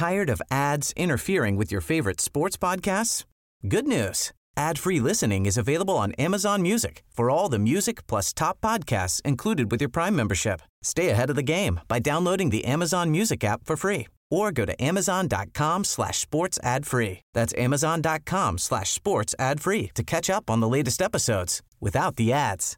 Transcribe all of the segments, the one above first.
Tired of ads interfering with your favorite sports podcasts? Good news. Ad-free listening is available on Amazon Music for all the music plus top podcasts included with your Prime membership. Stay ahead of the game by downloading the Amazon Music app for free or go to amazon.com/sports ad free. That's amazon.com/sports ad free to catch up on the latest episodes without the ads.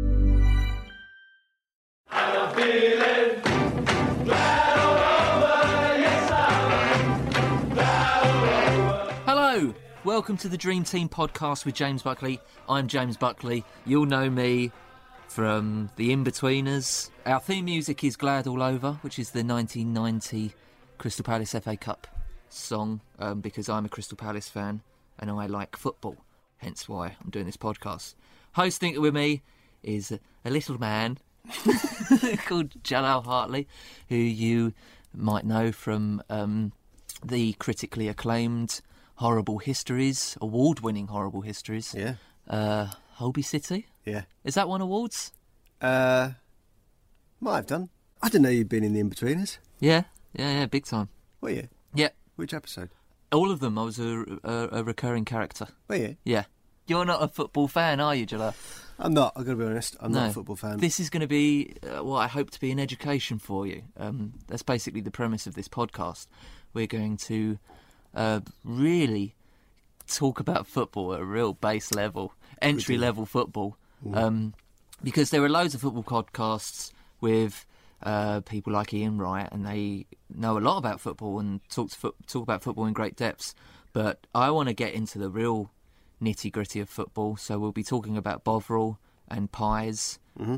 I'm feeling glad all over, yes I'm glad all over. Hello, welcome to the Dream Team podcast with James Buckley. I'm James Buckley. You'll know me from The In-Betweeners. Our theme music is Glad All Over, which is the 1990 Crystal Palace FA Cup song, because I'm a Crystal Palace fan and I like football, hence why I'm doing this podcast. Hosting it with me is a little man called Jalal Hartley, who you might know from the critically acclaimed Horrible Histories, award-winning Horrible Histories. Yeah. Holby City? Yeah. Is that won awards? Might have done. I didn't know you'd been in the In-Betweeners. Yeah, big time. Were you? Yeah. Which episode? All of them. I was a recurring character. Were you? Yeah. You're not a football fan, are you, Jalal? I'm not, I've got to be honest. I'm not a football fan. This is going to be what I hope to be an education for you. That's basically the premise of this podcast. We're going to really talk about football at a real base level, entry-level football. Because there are loads of football podcasts with people like Ian Wright, and they know a lot about football and talk about football in great depths. But I want to get into the real nitty-gritty of football, so we'll be talking about Bovril and Pies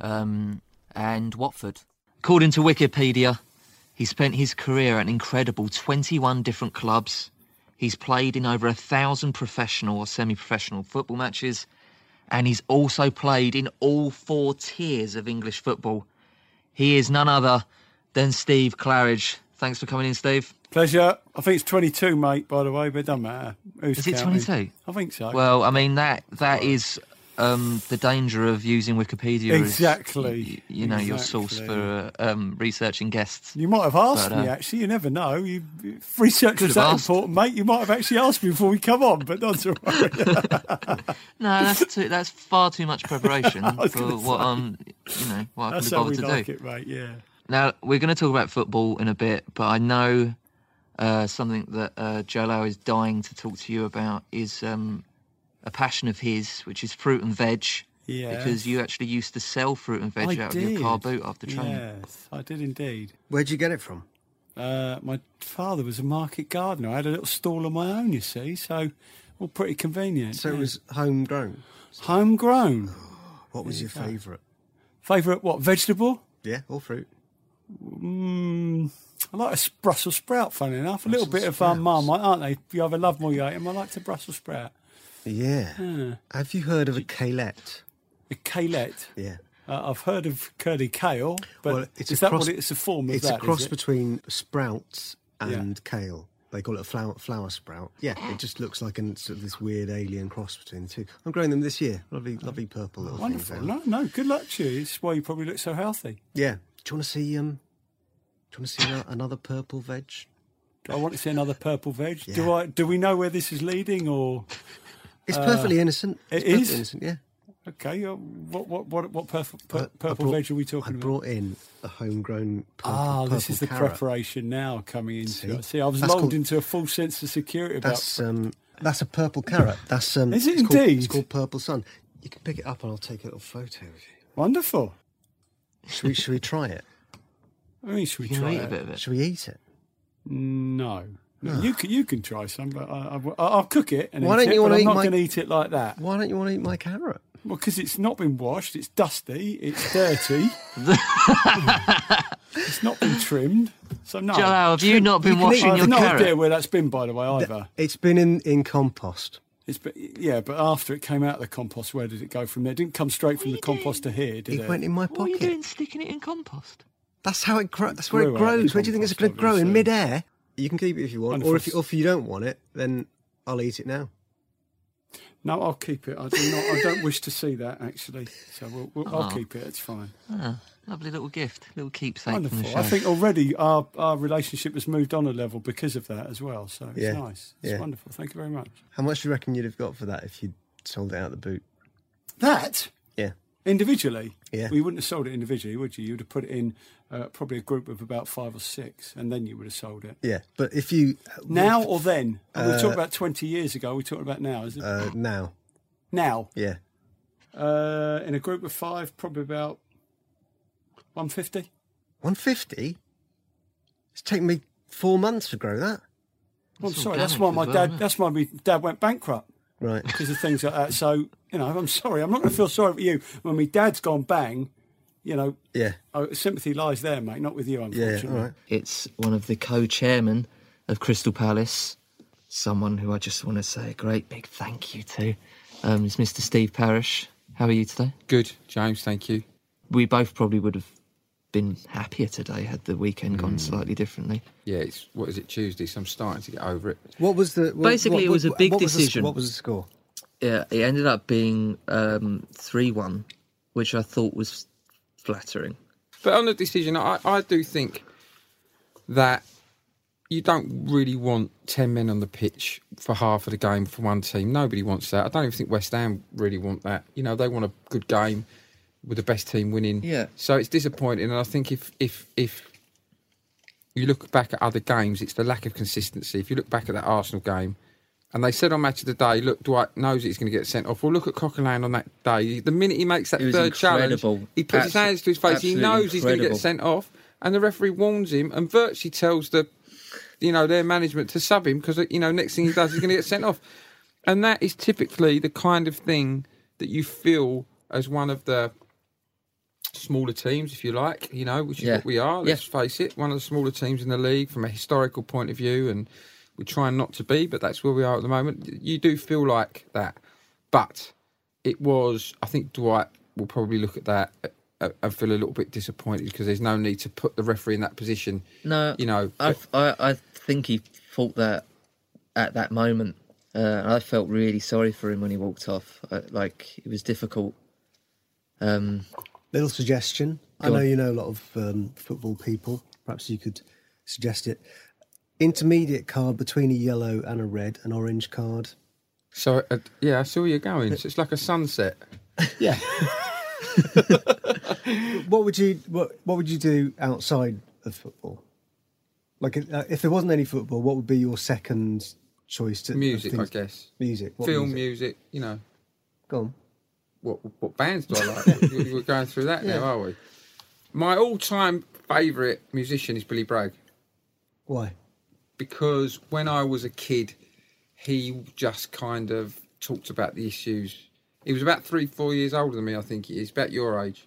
and Watford. According to Wikipedia, he spent his career at an incredible 21 different clubs. He's played in over 1,000 professional or semi-professional football matches, and he's also played in all 4 tiers of English football. He is none other than Steve Claridge. Thanks for coming in, Steve. Pleasure. I think it's 22, mate, by the way, but it doesn't matter. Is it 22? I think so. Well, I mean, that is the danger of using Wikipedia exactly. as, your source for researching guests. You might have asked me, actually. You never know. If research was that important, mate, you might have actually asked me before we come on, but not to worry. No, that's far too much preparation for what I can be bothered to do. That's how we like it, mate, yeah. Now, we're going to talk about football in a bit, but I know something that Jalal is dying to talk to you about is a passion of his, which is fruit and veg. Yeah. Because you actually used to sell fruit and veg out of your car boot after training. Yes, I did indeed. Where'd you get it from? My father was a market gardener. I had a little stall of my own, you see, so all pretty convenient. So it was homegrown? Homegrown. What was your favourite? Favourite what, vegetable? Yeah, or fruit. I like a Brussels sprout, funny enough. A little bit of Marmite, aren't they? You either love them or you hate them. I like the Brussels sprout. Yeah. Have you heard of a cailette? A cailette? Yeah. I've heard of curly kale, but it's is that what it's a form of? It's that, a cross between sprouts and kale. They call it a flower sprout. Yeah, it just looks like sort of this weird alien cross between the two. I'm growing them this year. Lovely purple little things. Wonderful. No, good luck to you. It's why you probably look so healthy. Yeah. Do you want to see another purple veg? I want to see another purple veg. Yeah. Do we know where this is leading, or? It's perfectly innocent. It's perfectly innocent, yeah. Okay. What purple veg are we talking about? I brought in a homegrown purple this is the carrot. preparation now coming into it. See, I was lulled into a false sense of security about. That's a purple carrot. That's is it indeed? It's called Purple Sun. You can pick it up and I'll take a little photo of you. Wonderful. Should we try it? I mean, should we try a bit of it? Should we eat it? No. You can try some, but I'll cook it and I'm not going to eat it like that. Why don't you want to eat my carrot? Well, because it's not been washed, it's dusty, it's dirty. It's not been trimmed. So no. Jalal, have you not been washing your carrot? I've no idea where that's been, by the way, either. It's been in compost. But after it came out of the compost, where did it go from there? It didn't come straight from the compost to here, did it? It went in my pocket. What are you doing sticking it in compost? That's how it grows. That's where it grows. Where do you think it's going to grow? In mid-air? You can keep it if you want. Or if you don't want it, then I'll eat it now. No, I'll keep it. I don't wish to see that, actually. So I'll keep it. It's fine. Lovely little gift, little keepsake from the Wonderful. show. I think already our relationship has moved on a level because of that as well. So it's nice. It's wonderful. Thank you very much. How much do you reckon you'd have got for that if you'd sold it out the boot? That? Yeah. Individually? Yeah. Well, you wouldn't have sold it individually, would you? You would have put it in probably a group of about 5 or 6, and then you would have sold it. Yeah, but if you... Now or then? Are we talking about 20 years ago? Are we talking about now, is it? Now. Now? Yeah. In a group of 5, probably about 150. 150? It's taken me 4 months to grow that. Well, I'm It's sorry, that's organic why as well, isn't it? that's why my dad went bankrupt. Right. Because of things like that. So, I'm sorry. I'm not going to feel sorry for you. When my dad's gone bang, Yeah. sympathy lies there, mate, not with you, unfortunately. Yeah, all right. It's one of the co-chairmen of Crystal Palace, someone who I just want to say a great big thank you to. It's Mr. Steve Parish. How are you today? Good, James, thank you. We both probably would have been happier today had the weekend gone slightly differently. Yeah, it's, what is it, Tuesday, so I'm starting to get over it. What was the... Basically, it was a big decision. What was the score? Yeah, it ended up being 3-1, which I thought was flattering. But on the decision, I do think that you don't really want 10 men on the pitch for half of the game for one team. Nobody wants that. I don't even think West Ham really want that. They want a good game with the best team winning. Yeah. So it's disappointing, and I think if you look back at other games, it's the lack of consistency. If you look back at that Arsenal game, and they said on Match of the Day, look, Dwight knows he's going to get sent off. Well, look at Coquelin on that day. The minute he makes that It was third challenge, incredible. he puts his hands to his face. He knows he's going to get incredible. sent off, and the referee warns him and virtually tells their management to sub him because, next thing he does, he's going to get sent off. And that is typically the kind of thing that you feel as one of the smaller teams, if you like, which is what we are. Let's face it, one of the smaller teams in the league from a historical point of view, and we're trying not to be, but that's where we are at the moment. You do feel like that. But it was, I think Dwight will probably look at that and feel a little bit disappointed because there's no need to put the referee in that position. No, I think he thought that at that moment. I felt really sorry for him when he walked off. It was difficult. Little suggestion. I know you know a lot of football people. Perhaps you could suggest it. Intermediate card between a yellow and a red, an orange card. So, I see where you're going. So it's like a sunset. Yeah. What would you do outside of football? Like, if there wasn't any football, what would be your second choice? To Music, I guess. Music. What Film, music? Go on. What bands do I like? We're going through that now, are we? My all-time favourite musician is Billy Bragg. Why? Because when I was a kid, he just kind of talked about the issues. He was about 3-4 years older than me, I think he is, about your age.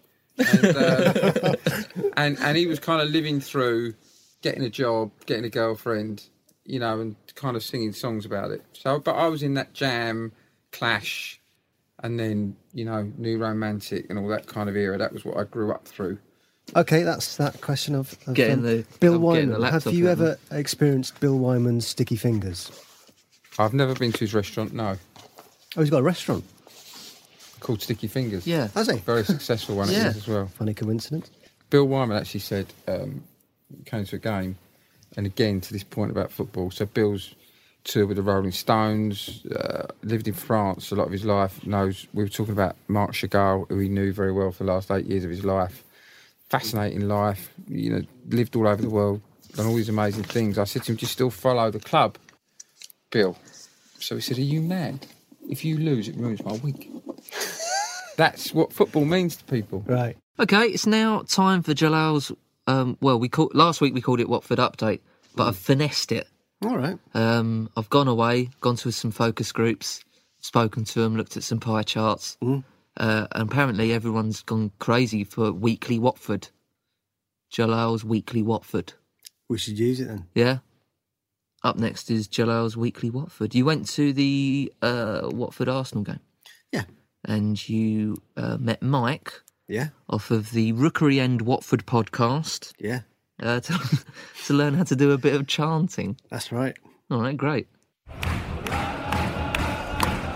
And, and he was kind of living through getting a job, getting a girlfriend, and kind of singing songs about it. So, but I was in that Jam, Clash, and then, New Romantic and all that kind of era. That was what I grew up through. Okay, that's that question of Bill Wyman. Wyman. Have you ever experienced Bill Wyman's sticky fingers? I've never been to his restaurant, no. Oh, he's got a restaurant. Called Sticky Fingers. Yeah. Has he? Very successful one it Yeah. is as well. Funny coincidence. Bill Wyman actually said, came to a game, and again to this point about football. So Bill's toured with the Rolling Stones, lived in France a lot of his life. We were talking about Marc Chagall, who he knew very well for the last 8 years of his life. Fascinating life, lived all over the world, done all these amazing things. I said to him, do you still follow the club, Bill? So he said, are you mad? If you lose, it ruins my week. That's what football means to people. Right. Okay, it's now time for Jalal's. Last week we called it Watford Update, but I've finessed it. All right. I've gone away, gone to some focus groups, spoken to them, looked at some pie charts, and apparently everyone's gone crazy for Weekly Watford. Jalal's Weekly Watford. We should use it then. Yeah. Up next is Jalal's Weekly Watford. You went to the Watford Arsenal game. Yeah. And you met Mike. Yeah. Off of the Rookery End Watford podcast. Yeah. To learn how to do a bit of chanting. That's right. All right, great.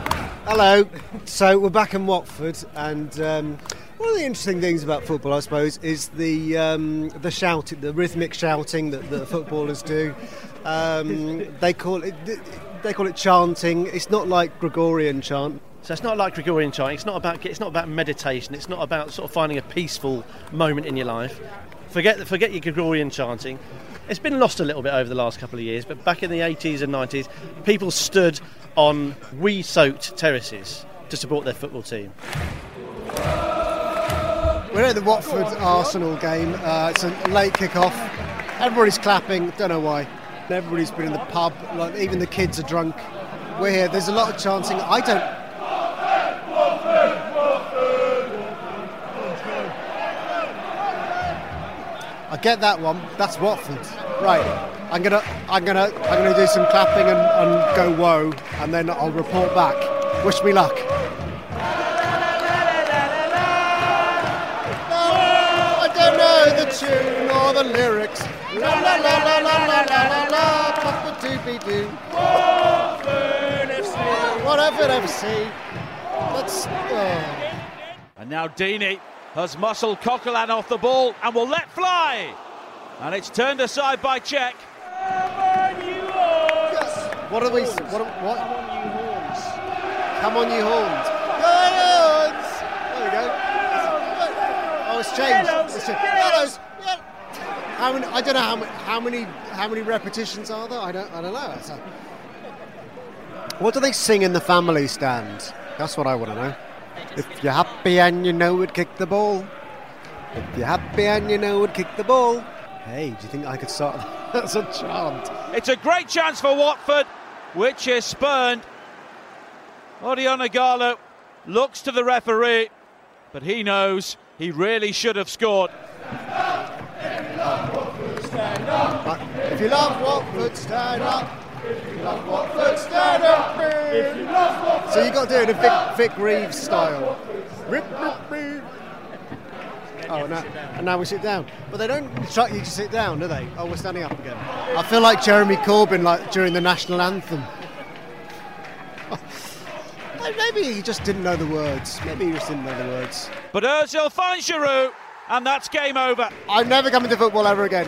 Hello. So we're back in Watford, and one of the interesting things about football, I suppose, is the shouting, the rhythmic shouting that footballers do. They call it chanting. It's not like Gregorian chant. So it's not like Gregorian chant. It's not about meditation. It's not about sort of finding a peaceful moment in your life. Forget your Gregorian chanting. It's been lost a little bit over the last couple of years, but back in the 80s and 90s, people stood on wee-soaked terraces to support their football team. We're at the Watford Arsenal game. It's a late kick-off. Everybody's clapping. Don't know why. Everybody's been in the pub. Like, even the kids are drunk. We're here. There's a lot of chanting. I get that one. That's Watford. Right. I'm gonna do some clapping and go whoa, and then I'll report back. Wish me luck. I don't know the tune or the lyrics. La la la la la la la la la. Papa doobie doo. Watford FC. Let's. And now Deeney has muscled Coquelin off the ball and will let fly. And it's turned aside by Cech. What are we? What? Come on, you horns! Horns! There we go. Oh, it's changed. Yellows. How many? I don't know how many repetitions are there. I don't know. What do they sing in the family stand? That's what I want to know. If you're happy and you know it, kick the ball. If you're happy and you know it, kick the ball. Hey, do you think I could start? That's a chant. It's a great chance for Watford, which is spurned. Odion Ighalo looks to the referee, but he knows he really should have scored. If you love Watford, stand up. If you love Watford, stand up. If you love Watford. So you got to do it in a Vic Reeves style. Rip, rip, rip. Oh, and now we sit down. But they don't instruct you to sit down, do they? Oh, we're standing up again. I feel like Jeremy Corbyn, like during the national anthem. Maybe he just didn't know the words. But Ozil finds Giroud, and that's game over. I'm never coming to football ever again.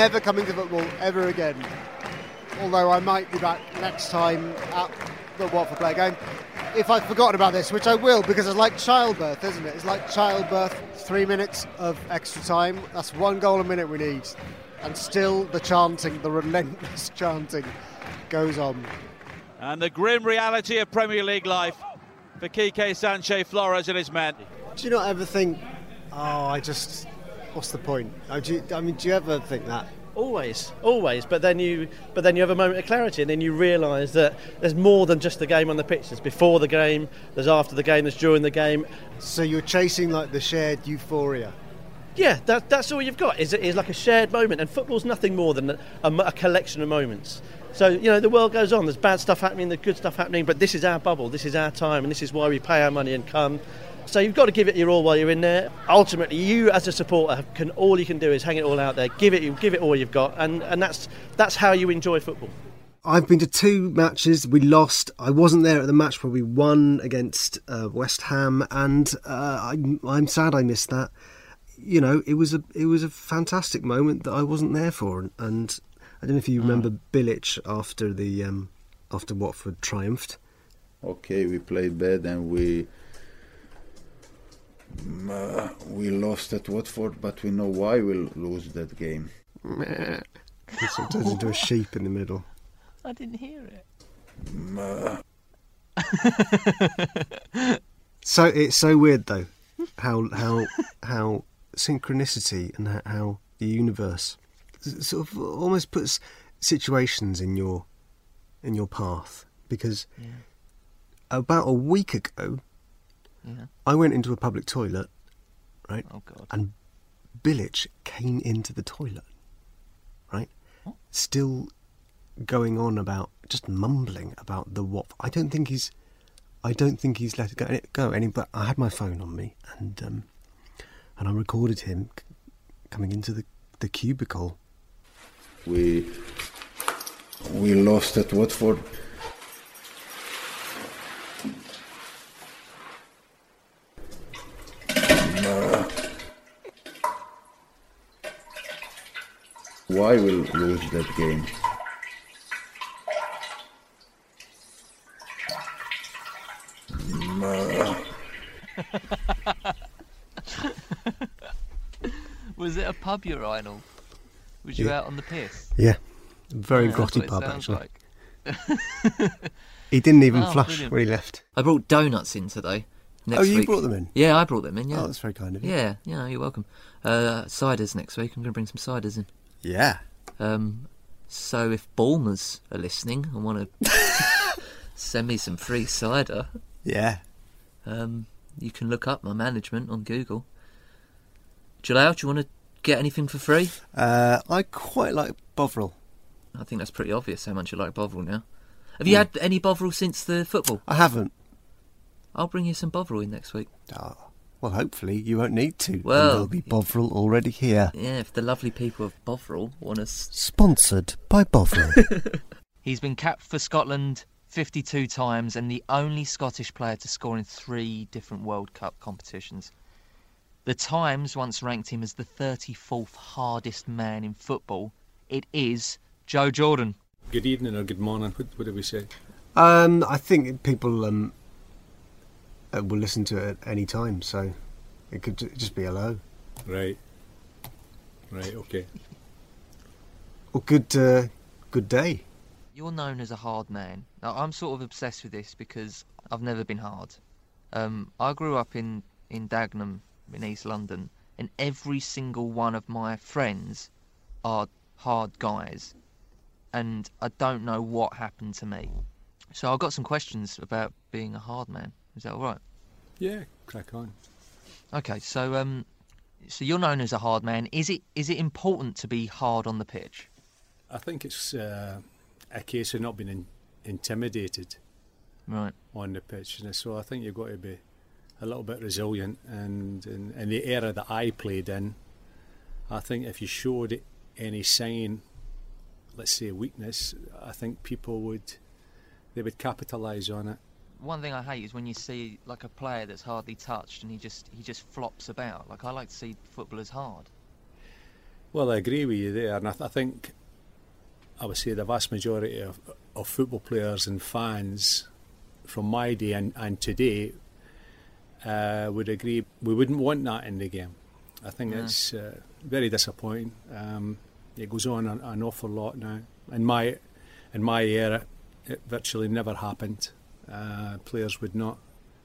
Although I might be back next time at the Watford Play game. If I've forgotten about this, which I will, because it's like childbirth, isn't it? It's like childbirth, 3 minutes of extra time. That's 1 goal a minute we need. And still the chanting, the relentless chanting goes on. And the grim reality of Premier League life for Quique Sanchez-Flores and his men. Do you not ever think, what's the point? Do you ever think that? Always. But then you have a moment of clarity, and then you realise that there's more than just the game on the pitch. There's before the game, there's after the game, there's during the game. So you're chasing like the shared euphoria. Yeah, that's all you've got. Is like a shared moment, and football's nothing more than a collection of moments. So the world goes on. There's bad stuff happening, there's good stuff happening, but this is our bubble, this is our time, and this is why we pay our money and come. So you've got to give it your all while you're in there. Ultimately, you as a supporter all you can do is hang it all out there, give it all you've got, and that's how you enjoy football. I've been to 2 matches. We lost. I wasn't there at the match where we won against West Ham, and I'm sad I missed that. It was a fantastic moment that I wasn't there for, and I don't know if you remember Bilic after Watford triumphed. Okay, we played bad and we lost at Watford, but we know why we'll lose that game. He turns into a sheep in the middle. I didn't hear it. So it's so weird though, how synchronicity and how the universe sort of almost puts situations in your path. Because about a week ago, I went into a public toilet, right? Oh God! And Bilic came into the toilet, right? What? Still going on about, just mumbling about the Watford. I don't think he's let it go. But I had my phone on me, and I recorded him coming into the cubicle. We lost at Watford. why we'll lose that game. Was it a pub urinal? Was you out on the piss? Yeah, very Yeah, grotty that's what pub it sounds actually. like. He didn't even Oh, flush brilliant. when he left. I brought donuts in today. Next Oh, you week. brought them in? Yeah, I brought them in. Yeah. Oh, that's very kind of you. Yeah, you're welcome. Ciders next week. I'm going to bring some ciders in. Yeah. So if Balmers are listening and want to send me some free cider, Yeah. you can look up my management on Google. Jalal, do you want to get anything for free? I quite like Bovril. I think that's pretty obvious how much you like Bovril now. Have you had any Bovril since the football? I haven't. I'll bring you some Bovril in next week. Oh, well, hopefully you won't need to. Well, and there'll be Bovril already here. Yeah, if the lovely people of Bovril want to... Sponsored by Bovril. He's been capped for Scotland 52 times and the only Scottish player to score in 3 different World Cup competitions. The Times once ranked him as the 34th hardest man in football. It is Joe Jordan. Good evening or good morning, what do we say? I think people will listen to it at any time, so it could just be hello. Right, okay. Or good day. You're known as a hard man. Now, I'm sort of obsessed with this because I've never been hard. I grew up in Dagenham in East London, and every single one of my friends are hard guys, and I don't know what happened to me. So I've got some questions about being a hard man. Is that all right? Yeah, crack on. Okay, so you're known as a hard man. Is it important to be hard on the pitch? I think it's a case of not being intimidated Right. on the pitch. And so I think you've got to be a little bit resilient. And in the era that I played in, I think if you showed any sign, let's say weakness, I think people would capitalise on it. One thing I hate is when you see like a player that's hardly touched and he just flops about. Like, I like to see footballers hard. Well, I agree with you there, and I think I would say the vast majority of football players and fans from my day and today would agree we wouldn't want that in the game. I think it's very disappointing. It goes on an awful lot now. In my era, it virtually never happened. Players would not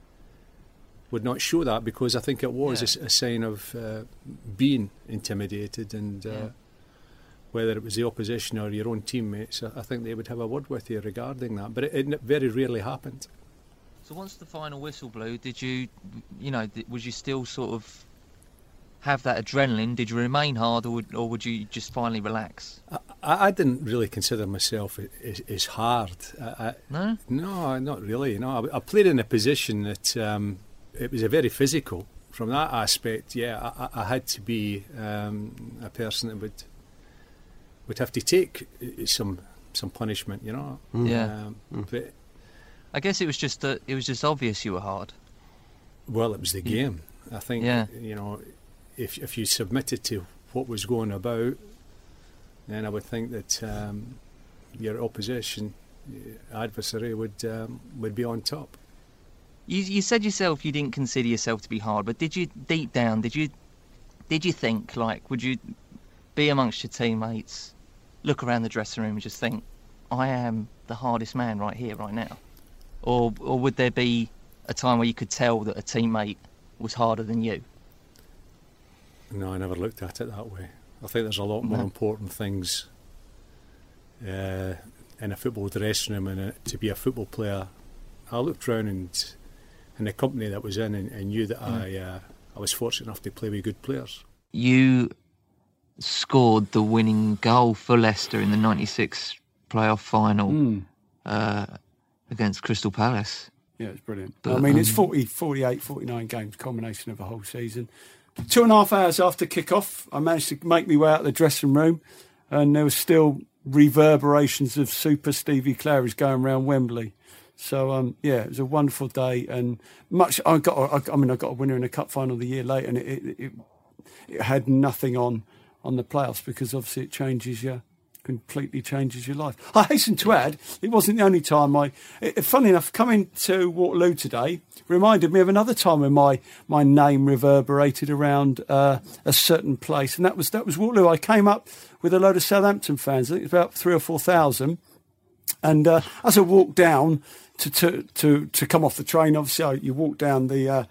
show that because I think it was a sign of being intimidated, and whether it was the opposition or your own teammates, I think they would have a word with you regarding that. But it very rarely happened. So once the final whistle blew, did you was you still sort of have that adrenaline? Did you remain hard, or would you just finally relax? I didn't really consider myself as hard. No? No, not really. No, I played in a position that it was a very physical. From that aspect, I had to be a person that would have to take some punishment, you know. But I guess it was just obvious you were hard. Well, it was the game. I think you know, if you submitted to what was going about, then I would think that your opposition, adversary, would be on top. You said yourself you didn't consider yourself to be hard, but did you deep down? Did you think, like, would you be amongst your teammates, look around the dressing room and just think, I am the hardest man right here, right now? Or would there be a time where you could tell that a teammate was harder than you? No, I never looked at it that way. I think there's a lot more important things in a football dressing room, and to be a football player. I looked round and in the company that was in and knew that I was fortunate enough to play with good players. You scored the winning goal for Leicester in the 96 playoff final against Crystal Palace. Yeah, it's brilliant. But, I mean, it's 48, 49 games, combination of a whole season. 2.5 hours after kick-off, I managed to make my way out of the dressing room, and there was still reverberations of Super Stevie Clary's going around Wembley. So, it was a wonderful day, and I got a winner in a cup final the year later, and it had nothing on on the playoffs, because obviously it completely changes your life. I hasten to add, it wasn't the only time funny enough, coming to Waterloo today reminded me of another time when my name reverberated around a certain place, and that was Waterloo. I came up with a load of Southampton fans. I think it was about 3,000 or 4,000, and as I walked down to come off the train, obviously you walk down the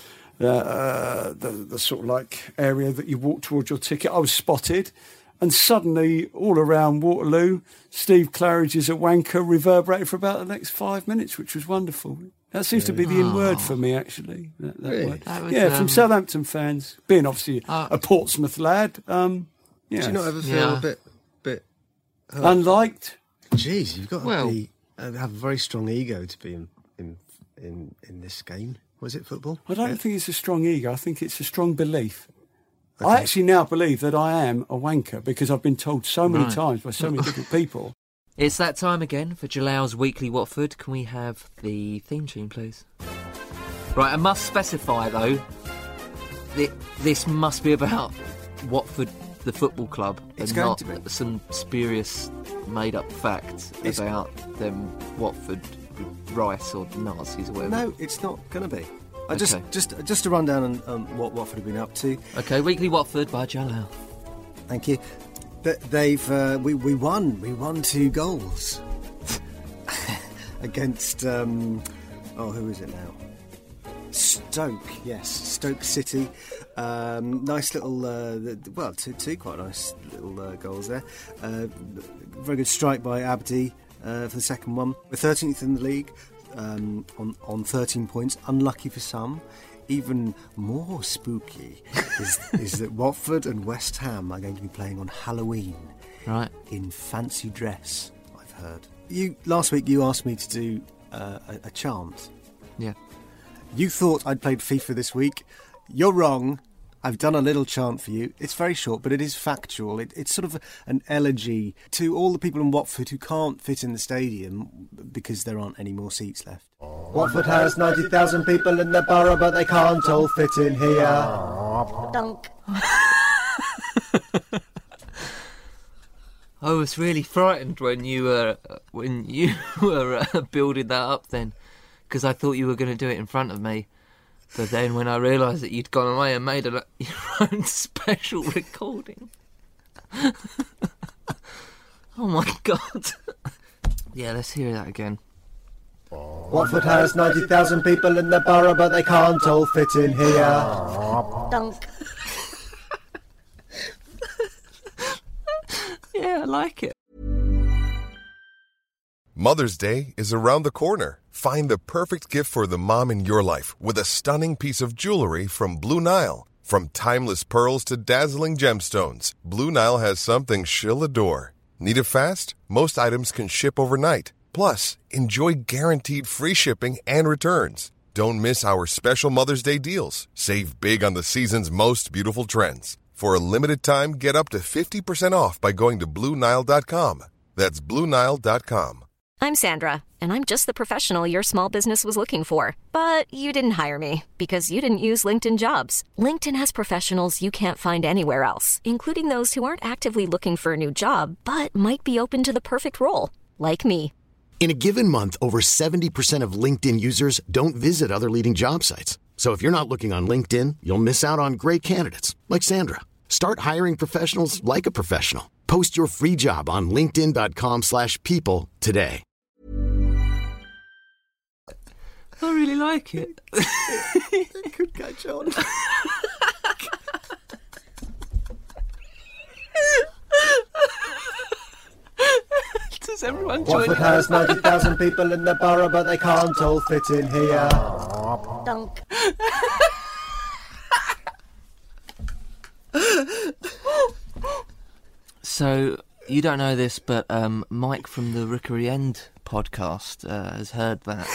sort of like area that you walk towards your ticket. I was spotted. And suddenly, all around Waterloo, Steve Claridge's A Wanker reverberated for about the next 5 minutes, which was wonderful. That seems to be the in-word for me, actually. That Really? word. That was, From Southampton fans, being obviously a Portsmouth lad. Do you not ever feel a bit hurt? Unliked? Jeez, you've got to have a very strong ego to be in this game. Was it football? I don't think it's a strong ego. I think it's a strong belief. Okay. I actually now believe that I am a wanker because I've been told so many times by so many different people. It's that time again for Jalal's Weekly Watford. Can we have the theme tune, please? Right, I must specify, though, this must be about Watford, the football club, and not some spurious made-up fact about them Watford Rice or Nazis or whatever. No, it's not going to be. Just to run down on what Watford have been up to. Okay, Weekly Watford by Jalal. Thank you. We won 2 goals against who is it now? Stoke, yes, Stoke City. Nice little, two quite nice little goals there. Very good strike by Abdi for the second one. We're 13th in the league. On 13 points, unlucky for some. Even more spooky is that Watford and West Ham are going to be playing on Halloween, right? In fancy dress, I've heard. Last week you asked me to do a chant. Yeah. You thought I'd played FIFA this week. You're wrong. I've done a little chant for you. It's very short, but it is factual. It's sort of an elegy to all the people in Watford who can't fit in the stadium because there aren't any more seats left. Watford has 90,000 people in the borough, but they can't all fit in here. Dunk. I was really frightened when you were building that up then, because I thought you were going to do it in front of me. But then when I realised that you'd gone away and made your own special recording. Oh my God. Yeah, let's hear that again. Watford has 90,000 people in the borough, but they can't all fit in here. Dunk. Yeah, I like it. Mother's Day is around the corner. Find the perfect gift for the mom in your life with a stunning piece of jewelry from Blue Nile. From timeless pearls to dazzling gemstones, Blue Nile has something she'll adore. Need it fast? Most items can ship overnight. Plus, enjoy guaranteed free shipping and returns. Don't miss our special Mother's Day deals. Save big on the season's most beautiful trends. For a limited time, get up to 50% off by going to BlueNile.com. That's BlueNile.com. I'm Sandra, and I'm just the professional your small business was looking for. But you didn't hire me because you didn't use LinkedIn Jobs. LinkedIn has professionals you can't find anywhere else, including those who aren't actively looking for a new job, but might be open to the perfect role, like me. In a given month, over 70% of LinkedIn users don't visit other leading job sites. So if you're not looking on LinkedIn, you'll miss out on great candidates like Sandra. Start hiring professionals like a professional. Post your free job on linkedin.com/people today. I really like it. It could catch on. Does everyone join? Watford has 90,000 people in the borough, but they can't all fit in here. Dunk. So, you don't know this, but Mike from the Rookery End podcast has heard that,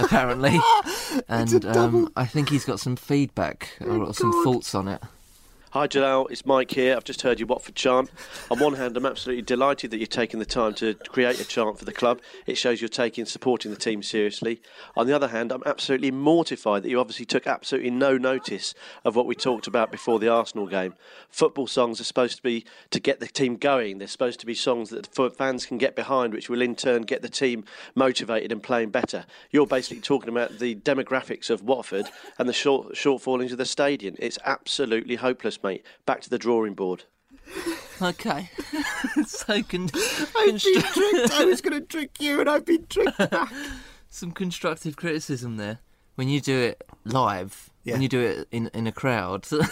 apparently. And I think he's got some feedback or some thoughts on it. Hi Jalal, it's Mike here. I've just heard your Watford chant. On one hand, I'm absolutely delighted that you're taking the time to create a chant for the club. It shows you're supporting the team seriously. On the other hand, I'm absolutely mortified that you obviously took absolutely no notice of what we talked about before the Arsenal game. Football songs are supposed to be to get the team going. They're supposed to be songs that fans can get behind, which will in turn get the team motivated and playing better. You're basically talking about the demographics of Watford and the shortfallings of the stadium. It's absolutely hopeless, mate. Back to the drawing board. Okay. So I've been tricked. I was going to trick you and I've been tricked back. Some constructive criticism there. When you do it live, when you do it in a crowd, do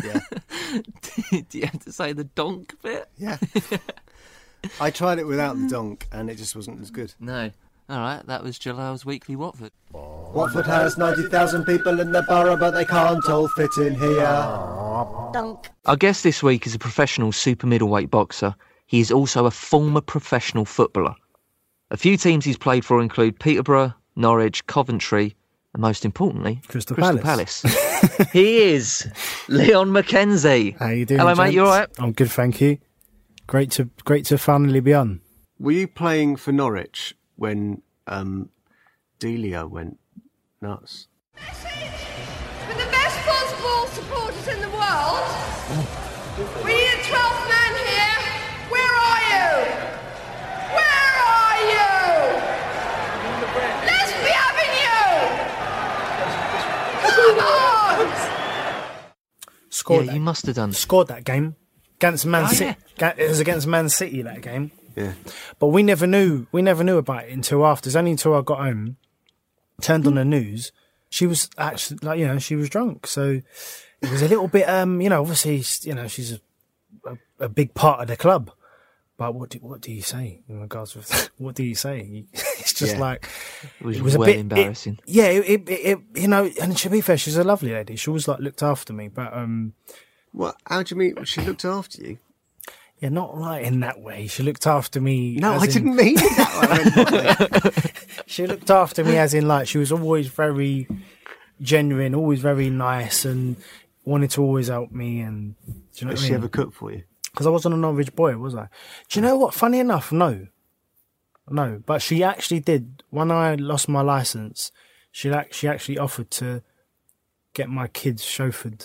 you have to say the donk bit? Yeah. I tried it without the donk and it just wasn't as good. No. All right, that was Jalal's Weekly Watford. Watford has 90,000 people in the borough, but they can't all fit in here. Our guest this week is a professional super middleweight boxer. He is also a former professional footballer. A few teams he's played for include Peterborough, Norwich, Coventry, and most importantly, Crystal Palace. He is Leon McKenzie. How you doing? Hello, mate. You all right? I'm good, thank you. Great to finally be on. Were you playing for Norwich when Delia went nuts? With the best football supporters in the world, we need a 12th man here. Where are you? Where are you? Let's be having you! Come on! Scored you must have done. Scored that game against Man City. It was against Man City, that game. Yeah. But we never knew about it until after. It's only until I got home, turned on the news. She was actually, she was drunk. So it was a little bit, obviously, she's a big part of the club. But what do you say in regards to what do you say? It's just like it was a bit embarrassing. And to be fair, she's a lovely lady. She always looked after me. But what? How do you mean she looked after you? Yeah, not right in that way. She looked after me. No, I didn't mean it that way. She looked after me as in she was always very genuine, always very nice, and wanted to always help me. And do you know what I mean? She ever cooked for you? Because I wasn't a Norwich boy, was I? Do you know what? Funny enough, no. But she actually did. When I lost my licence, she actually offered to get my kids chauffeured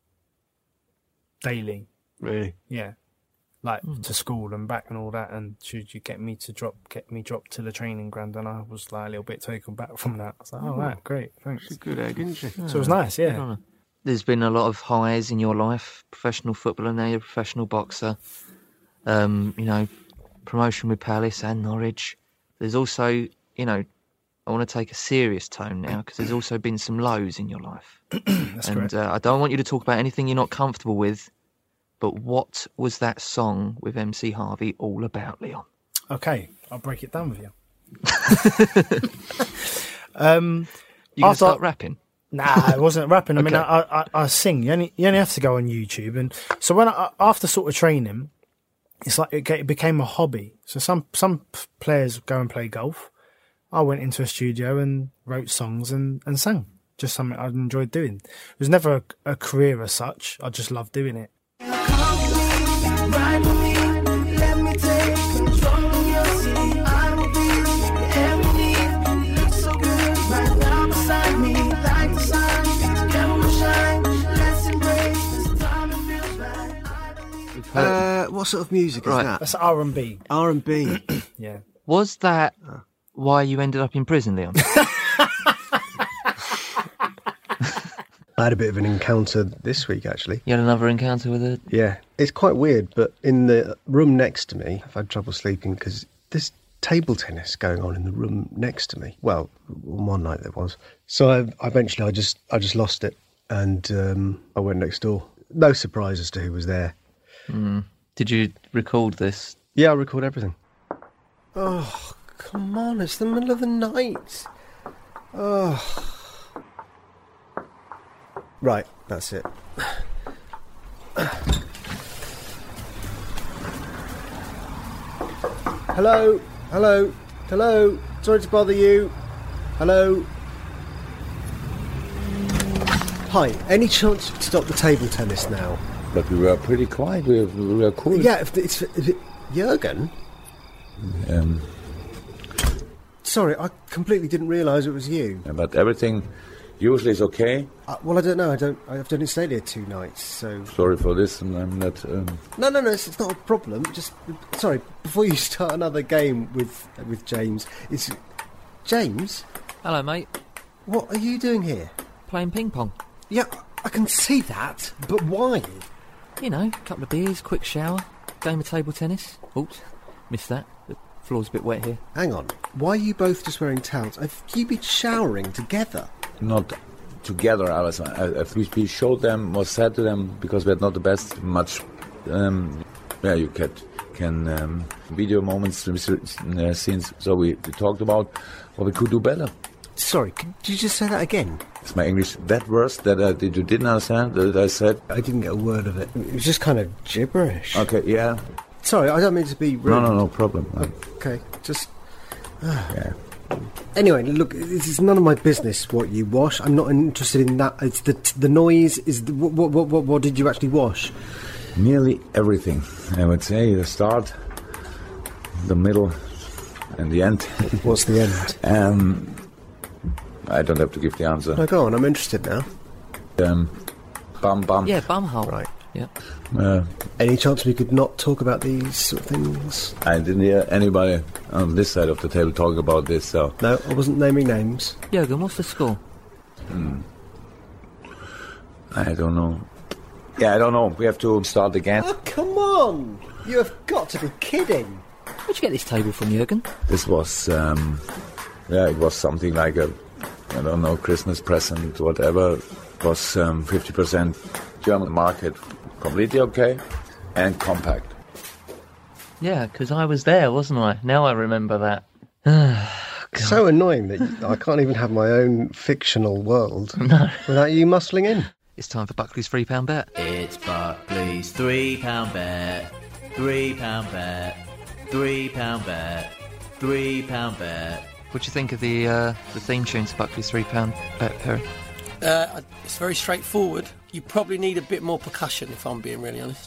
daily. Really? Yeah. To school and back and all that, and should you get me dropped to the training ground? And I was a little bit taken back from that. I was like, oh, right, great, thanks. She's a good egg, isn't she? So it was nice, yeah. There's been a lot of highs in your life. Professional footballer, now you're a professional boxer. Promotion with Palace and Norwich. There's also, I want to take a serious tone now because there's also been some lows in your life. That's correct. I don't want you to talk about anything you're not comfortable with. But what was that song with MC Harvey all about, Leon? Okay, I'll break it down with you. You gonna start rapping? Nah, it wasn't rapping. I Okay. mean, I sing. You only have to go on YouTube, and so when after sort of training, it's like it became a hobby. So some players go and play golf. I went into a studio and wrote songs and sang. Just something I enjoyed doing. It was never a career as such. I just loved doing it. What sort of music is that? That's R&B. R&B. Yeah. Was that why you ended up in prison, Leon? I had a bit of an encounter this week, actually. You had another encounter with her? Yeah. It's quite weird, but in the room next to me, I've had trouble sleeping because there's table tennis going on in the room next to me. Well, one night there was. So I eventually I just lost it, and I went next door. No surprise as to who was there. Mm. Did you record this? Yeah, I record everything. Oh, come on, it's the middle of the night. Oh. Right, that's it. Hello, hello, hello. Sorry to bother you. Hello. Hi, any chance to stop the table tennis now? But we were pretty quiet. We were cool. Yeah, if it Jurgen? Sorry, I completely didn't realise it was you. But everything usually is okay. Well, I don't know. I've only stayed here 2 nights, so... Sorry for this, and I'm not... No, it's not a problem. Just, sorry, before you start another game with James, it's... James? Hello, mate. What are you doing here? Playing ping pong. Yeah, I can see that, but why? You know, a couple of beers, quick shower, game of table tennis. Oops, missed that. The floor's a bit wet here. Hang on. Why are you both just wearing towels? Have you been showering together? Not together, Alice. We showed them, or said to them, because we had not the best much... you can video moments, scenes, so we talked about what we could do better. Sorry, could you just say that again? Is my English that worse that you didn't understand that I said? I didn't get a word of it. It was just kind of gibberish. Okay, yeah. Sorry, I don't mean to be rude. No problem. Okay, just... Yeah. Anyway, look, this is none of my business what you wash. I'm not interested in that. It's the noise is... What did you actually wash? Nearly everything, I would say. The start, the middle, and the end. What's the end? I don't have to give the answer. No, go on, I'm interested now. Bum. Yeah, bum hole. Right. Yeah. Any chance we could not talk about these sort of things? I didn't hear anybody on this side of the table talk about this, so... No, I wasn't naming names. Jurgen, what's the score? I don't know. Yeah, I don't know. We have to start again. Oh, come on! You have got to be kidding! Where'd you get this table from, Jurgen? This was, it was something like a, I don't know, Christmas present, whatever. It was 50% German market. Completely okay and compact. Yeah, because I was there, wasn't I? Now I remember that. So annoying that I can't even have my own fictional world without you muscling in. It's time for Buckley's £3 bet. It's Buckley's £3 bet. £3 bet. £3 bet. £3 bet. What do you think of the theme tune to Buckley's £3 bet, Perry? It's very straightforward. You probably need a bit more percussion, if I'm being really honest.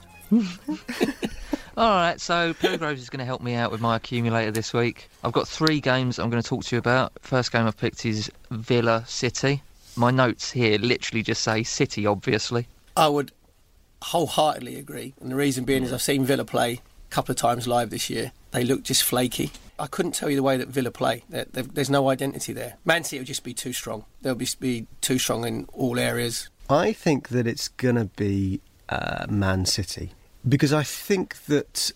All right, so Perry Groves is going to help me out with my accumulator this week. I've got 3 games I'm going to talk to you about. First game I've picked is Villa City. My notes here literally just say City, obviously. I would wholeheartedly agree. And the reason being is I've seen Villa play a couple of times live this year. They look just flaky. I couldn't tell you the way that Villa play. There's no identity there. Man City will just be too strong. They'll be too strong in all areas. I think that it's going to be Man City. Because I think that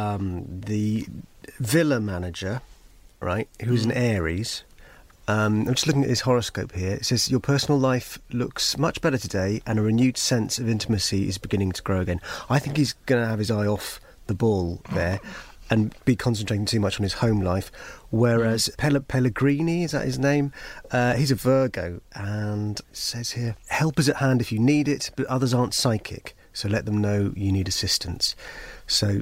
the Villa manager, right, who's an Aries... I'm just looking at his horoscope here. It says, your personal life looks much better today and a renewed sense of intimacy is beginning to grow again. I think he's going to have his eye off the ball there and be concentrating too much on his home life. Whereas Pellegrini, is that his name? He's a Virgo, and it says here, help is at hand if you need it, but others aren't psychic, so let them know you need assistance. So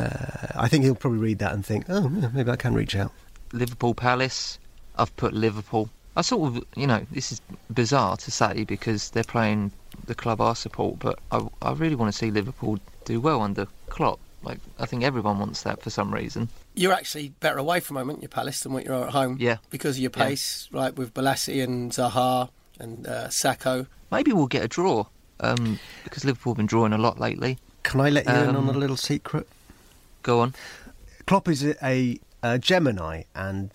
I think he'll probably read that and think, oh, maybe I can reach out. Liverpool Palace. I've put Liverpool. I sort of, this is bizarre to say because they're playing the club I support, but I really want to see Liverpool do well under Klopp. Like, I think everyone wants that for some reason. You're actually better away from the moment, your Palace, than what you are at home. Yeah. Because of your pace, right, with Balassi and Zaha and Sacco. Maybe we'll get a draw, because Liverpool have been drawing a lot lately. Can I let you in on a little secret? Go on. Klopp is a Gemini, and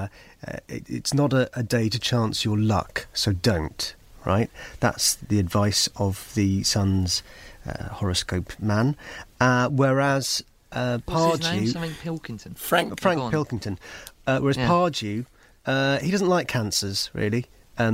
it's not a day to chance your luck, so don't, right? That's the advice of the Sun's horoscope man. Whereas What's his name? Pardew... Something Pilkington. Frank Pilkington. Whereas Pardew, he doesn't like cancers, really,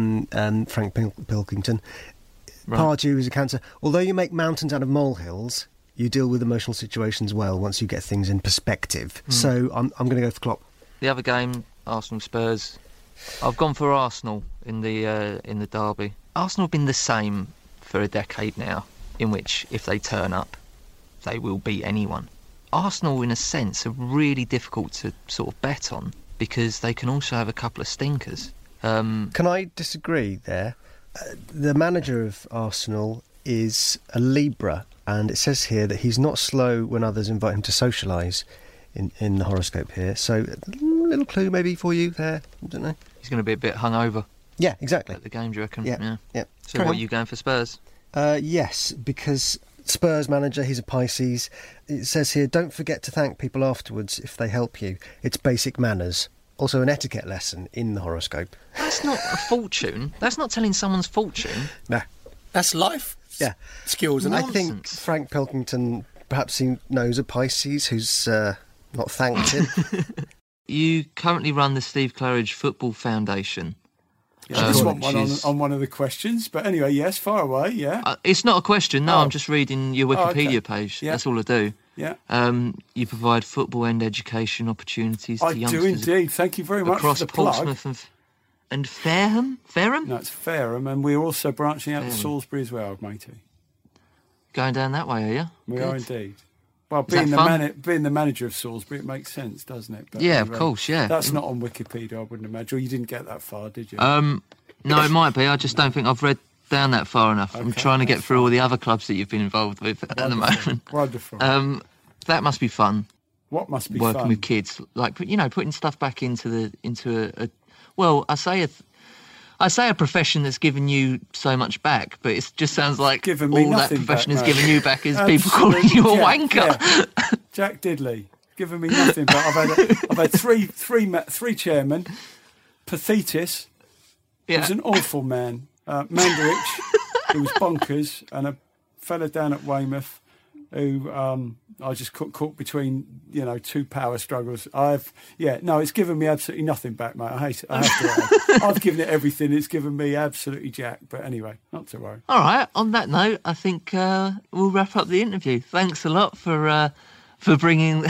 Frank Pilkington. Right. Pardew is a cancer. Although you make mountains out of molehills, you deal with emotional situations well once you get things in perspective. So I'm going to go for Klopp. The other game, Arsenal Spurs. I've gone for Arsenal in the derby. Arsenal have been the same for a decade now, in which if they turn up, they will beat anyone. Arsenal, in a sense, are really difficult to sort of bet on because they can also have a couple of stinkers. Can I disagree there? The manager of Arsenal is a Libra, and it says here that he's not slow when others invite him to socialise in the horoscope here. So a little clue maybe for you there. I don't know. He's going to be a bit hungover. Yeah, exactly. At the game, do you reckon? Yeah. So what, are you going for Spurs? Yes, because Spurs manager, he's a Pisces. It says here, don't forget to thank people afterwards if they help you. It's basic manners. Also an etiquette lesson in the horoscope. That's not a fortune. That's not telling someone's fortune. Nah. That's life. Yeah. Skills, and I think Frank Pilkington, perhaps he knows a Pisces who's not thanked him. You currently run the Steve Claridge Football Foundation. Yeah, I just want one on one of the questions. But anyway, yes, far away, yeah. It's not a question, no. I'm just reading your Wikipedia okay. page. Yeah. That's all I do. Yeah. You provide football and education opportunities I to youngsters. do indeed. Thank you very much across for the plug. Portsmouth and Fareham? Fareham? No, it's Fareham, and we're also branching out to Salisbury as well, matey. Going down that way, are you? We are indeed. Well, Is that being the manager of Salisbury, it makes sense, doesn't it? But yeah, of course, yeah. That's not on Wikipedia, I wouldn't imagine. Or you didn't get that far, did you? No, it might be. I just don't think I've read down that far enough. I'm Okay, trying to get through all the other clubs that you've been involved with at the moment. Wonderful. That must be fun. What must be working fun? with kids, like putting stuff back into a well, I say a profession that's given you so much back, but it just sounds like Given me all that nothing profession back, has mate. given you back is people calling you a wanker. Yeah. Jack Diddley, giving me nothing, but I've had three chairmen. Pathetis, who's an awful man. Mandarich, who was bonkers, and a fella down at Weymouth who I just caught between two power struggles. It's given me absolutely nothing back, mate. I hate it. I have to add. I've given it everything. It's given me absolutely jack. But anyway, not to worry. All right. On that note, I think we'll wrap up the interview. Thanks a lot for bringing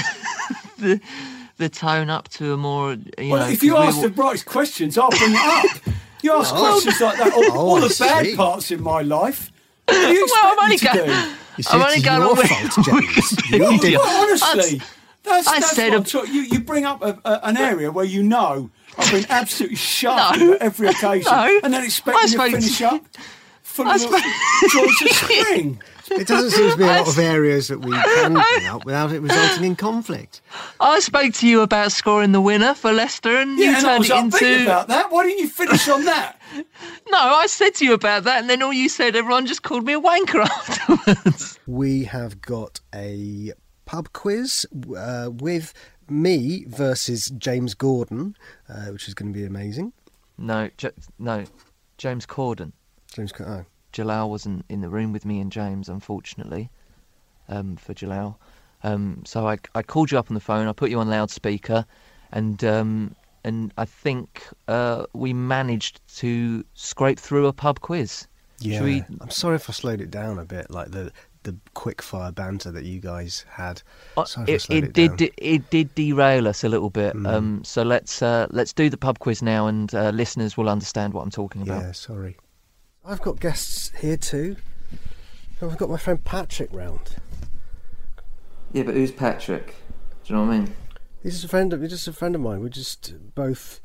the tone up to a more. If you ask the right questions, I'll bring it up. You ask questions like that. All the bad parts in my life. What do you expect me to do? I'm only going on Wikipedia. Honestly, that's said what I'm talking. You bring up an area where I've been absolutely sharp at every occasion, and then expect me to finish up full of joys of spring. It doesn't seem to be a lot of areas that we can bring up without it resulting in conflict. I spoke to you about scoring the winner for Leicester, and you and I turned was it into. upbeat about that. Why didn't you finish on that? No, I said to you about that, and then all you said, everyone just called me a wanker afterwards. We have got a pub quiz with me versus James Gordon, which is going to be amazing. No, James Corden. Oh. Jalal wasn't in the room with me and James, unfortunately, for Jalal. So I called you up on the phone, I put you on loudspeaker, and I think we managed to scrape through a pub quiz. Yeah, I'm sorry if I slowed it down a bit, like the quick fire banter that you guys had. It did derail us a little bit. So let's do the pub quiz now, and listeners will understand what I'm talking about. Yeah, sorry. I've got guests here too. I've got my friend Patrick round. Yeah, but who's Patrick? Do you know what I mean? He's just a friend of mine. We're just both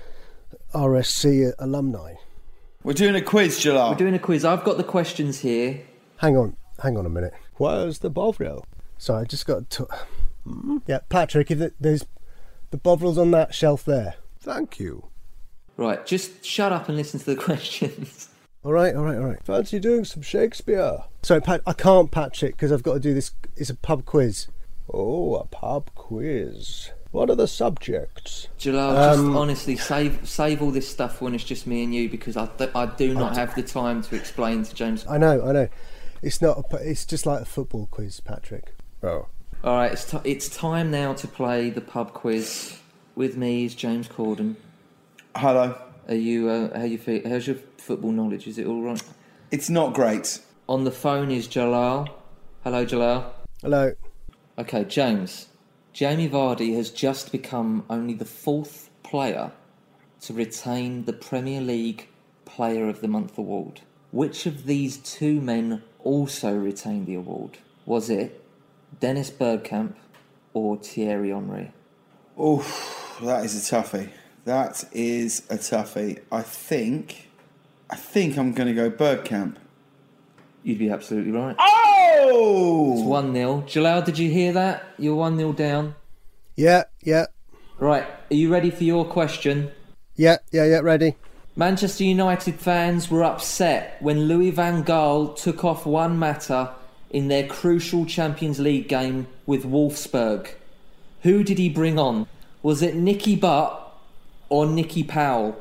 RSC alumni. We're doing a quiz, Jalal. We're doing a quiz. I've got the questions here. Hang on a minute. Where's the Bovril? So I just got to... Yeah, Patrick, if there's the Bovril's on that shelf there. Thank you. Right, just shut up and listen to the questions. All right. Fancy doing some Shakespeare? Sorry, I can't, Patrick, because I've got to do this. It's a pub quiz. Oh, a pub quiz. What are the subjects? Jalal, just honestly, save all this stuff when it's just me and you, because I do not have the time to explain to James. I know. It's not. It's just like a football quiz, Patrick. Oh. All right, it's time now to play the pub quiz. With me is James Corden. Hello. Are you? How you feel? How's your football knowledge? Is it all right? It's not great. On the phone is Jalal. Hello, Jalal. Hello. Okay, James. Jamie Vardy has just become only the 4th player to retain the Premier League Player of the Month award. Which of these two men also retained the award? Was it Dennis Bergkamp or Thierry Henry? Oh, that is a toughie. I think I'm going to go Bergkamp. You'd be absolutely right. Oh! It's 1-0. Jalal, did you hear that? You're 1-0 down. Yeah. Right, are you ready for your question? Yeah, ready. Manchester United fans were upset when Louis van Gaal took off Juan Mata in their crucial Champions League game with Wolfsburg. Who did he bring on? Was it Nicky Butt or Nicky Powell?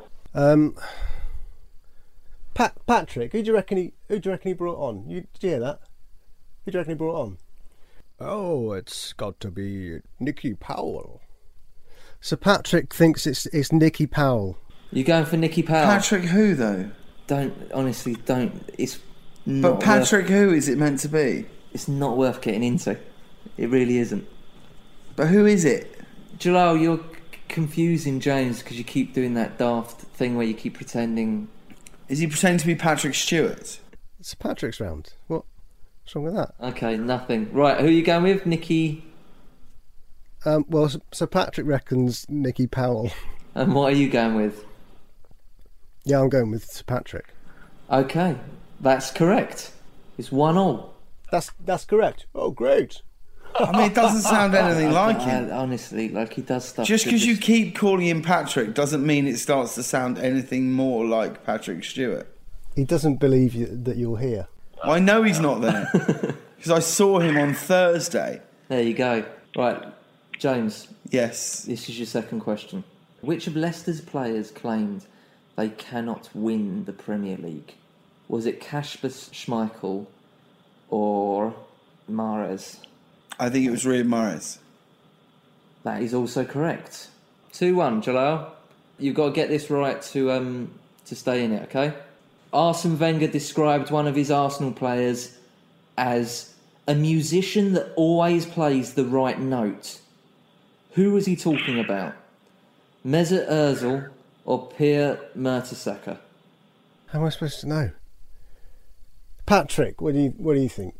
Patrick, who do you reckon he brought on? Did you hear that? Who do you reckon he brought on? Oh, it's got to be Nicky Powell. So Patrick thinks it's Nicky Powell. You going for Nicky Powell? Patrick who, though? Don't. It's not But Patrick who is it meant to be? It's not worth getting into. It really isn't. But who is it? Jalal, you're confusing James because you keep doing that daft thing where you keep pretending. Is he pretending to be Patrick Stewart? It's Patrick's round. What's wrong with that? Okay, nothing. Right, who are you going with? Nicky? Well, so Patrick reckons Nicky Powell. And what are you going with? Yeah, I'm going with Sir Patrick. Okay, that's correct. It's 1-1. That's correct. Oh, great. I mean, it doesn't sound anything like him. Honestly, like he does stuff. Just because you keep calling him Patrick doesn't mean it starts to sound anything more like Patrick Stewart. He doesn't believe that you're here. Well, I know he's not there because I saw him on Thursday. There you go. Right, James. Yes. This is your second question. Which of Leicester's players claimed they cannot win the Premier League? Was it Kasper Schmeichel or Mahrez? I think it was Riyad Mahrez. That is also correct. 2-1, Jalal. You've got to get this right to stay in it, okay? Arsene Wenger described one of his Arsenal players as a musician that always plays the right note. Who was he talking about? Mesut Ozil or Pierre Mertesacker? How am I supposed to know? Patrick, what do you think?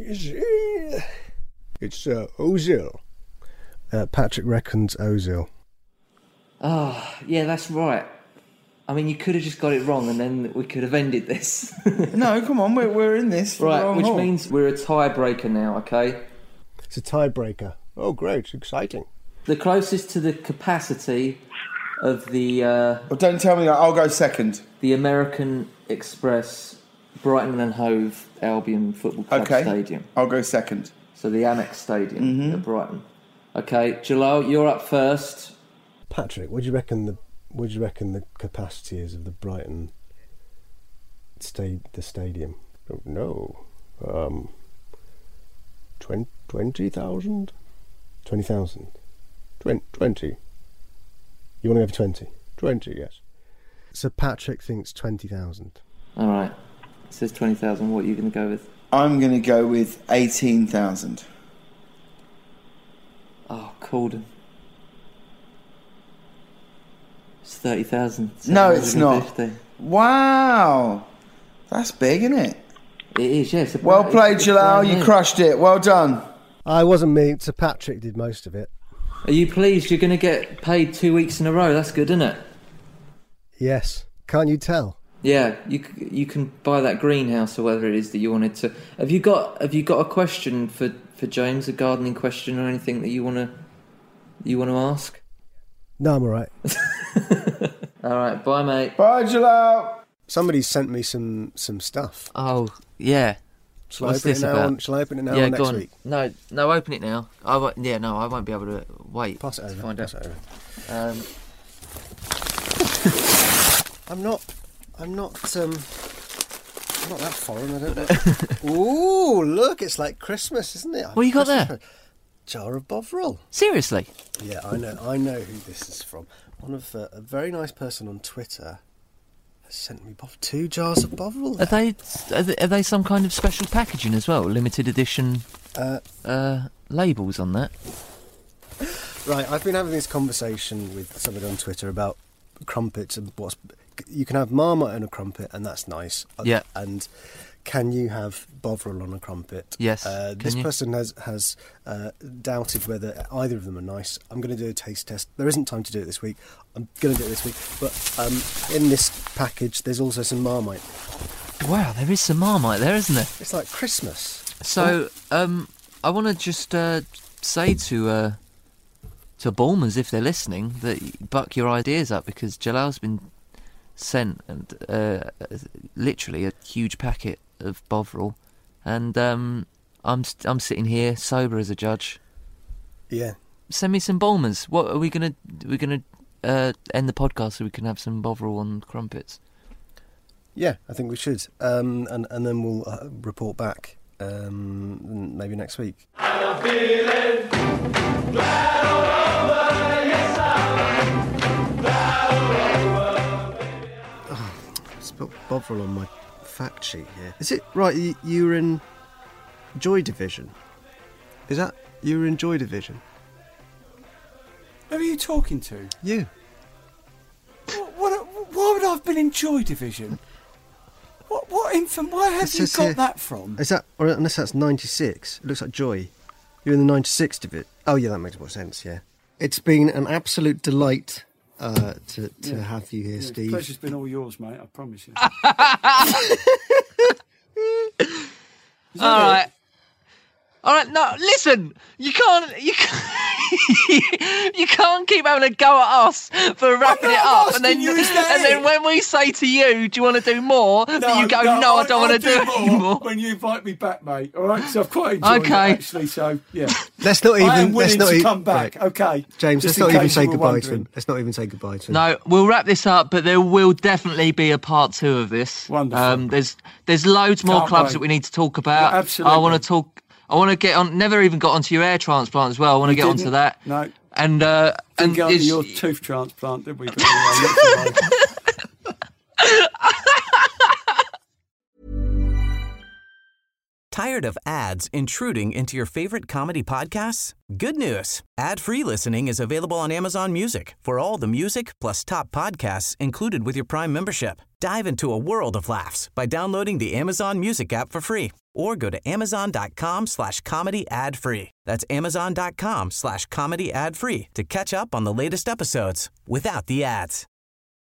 It's Ozil. Patrick reckons Ozil. Yeah, that's right. I mean, you could have just got it wrong and then we could have ended this. No, come on, we're in this. For right, the long which haul. means we're a tiebreaker now, okay? It's a tiebreaker. Oh, great, exciting. The closest to the capacity of the... well, don't tell me that, I'll go second. The American Express Brighton and Hove Albion Football Club Stadium. I'll go second. So the Amex Stadium at Brighton. Okay, Jalal, you're up first. Patrick, what do you reckon the capacity is of the Brighton stadium? Don't know. 20,000? 20,000. 20. You want to go for 20? 20, yes. So Patrick thinks 20,000. All right. It says 20,000. What are you going to go with? I'm going to go with 18,000. Oh, Corden. It's 30,000. No, it's not. Wow. That's big, isn't it? It is, yes. Well played, Jalal. You crushed it. Well done. I wasn't me. Sir Patrick did most of it. Are you pleased you're going to get paid 2 weeks in a row? That's good, isn't it? Yes. Can't you tell? Yeah, you can buy that greenhouse or whatever it is that you wanted to. Have you got a question for James, a gardening question or anything that you want to ask? No, I'm all right. All right, bye, mate. Bye, Jalal. Somebody sent me some stuff. Oh, yeah. Shall I open it now or next week? No, open it now. I won't be able to wait. Pass it over. Find out. I'm not that foreign, I don't know. Ooh, look, it's like Christmas, isn't it? What you got there? Jar of Bovril. Seriously? Yeah, I know who this is from. One of a very nice person on Twitter has sent me 2 jars of Bovril. Are they some kind of special packaging as well? Limited edition labels on that? Right, I've been having this conversation with somebody on Twitter about crumpets and you can have Marmite on a crumpet, and that's nice. Yeah. And can you have Bovril on a crumpet? Yes. This person has doubted whether either of them are nice. I'm going to do a taste test. There isn't time to do it this week. I'm going to do it this week. But in this package, there's also some Marmite. Wow, there is some Marmite there, isn't there? It's like Christmas. So, I want to just say to Ballmers, if they're listening, that buck your ideas up, because Jalal's been sent literally a huge packet of Bovril, and I'm sitting here sober as a judge. Yeah. Send me some Ballmers. What are we gonna end the podcast so we can have some Bovril on crumpets? Yeah, I think we should, and then we'll report back maybe next week. And I'm feeling glad all over, yes I'm glad all over. Oh, I spelled Bovril on my fact sheet here. Is it right? You were in Joy Division. Is that you were in Joy Division? Who are you talking to? You. Why would I have been in Joy Division? What infant? Where have you got that from? Is that, or unless that's 96? It looks like Joy. You're in the 96 division. Oh yeah, that makes more sense. Yeah, it's been an absolute delight to have you here, Steve. The pleasure's been all yours, mate. I promise you. All right. No, listen. You can't keep having a go at us for wrapping it up, and then when we say to you, "Do you want to do more?" you go, "No, I don't want to do it anymore." When you invite me back, mate. All right. So I've quite enjoyed it, actually. So yeah. Let's not even. I am willing to even come back. Right. Okay, James. Just Let's not in even case say you were goodbye to wondering. him. Let's not even say goodbye to him. No, we'll wrap this up, but there will definitely be a part 2 of this. Wonderful. There's loads more Can't clubs wait. that we need to talk about. Yeah, absolutely. I want to get on. Never even got onto your hair transplant as well. I want to get onto that. No. And Didn't get onto it's- your tooth transplant, did we? But anyway, not to worry. Tired of ads intruding into your favorite comedy podcasts? Good news. Ad-free listening is available on Amazon Music for all the music plus top podcasts included with your Prime membership. Dive into a world of laughs by downloading the Amazon Music app for free or go to amazon.com/comedy ad-free. That's amazon.com/comedy ad-free to catch up on the latest episodes without the ads.